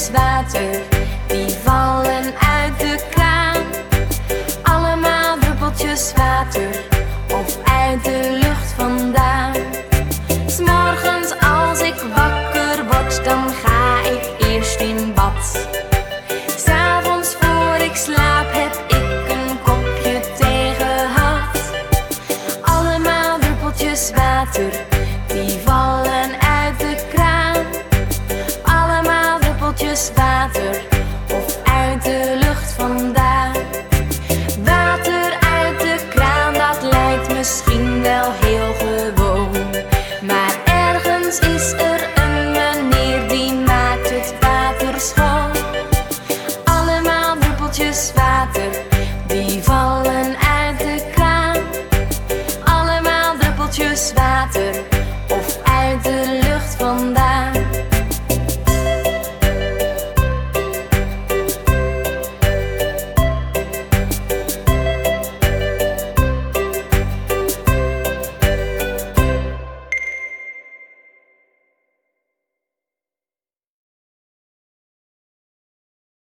druppeltjes water, die vallen uit de kraan. Allemaal druppeltjes water, of uit de lucht vandaan. 'S morgens als ik wakker word, dan ga ik eerst in bad. 'S avonds voor ik slaap heb ik een kopje thee gehad. Allemaal druppeltjes water, die vallen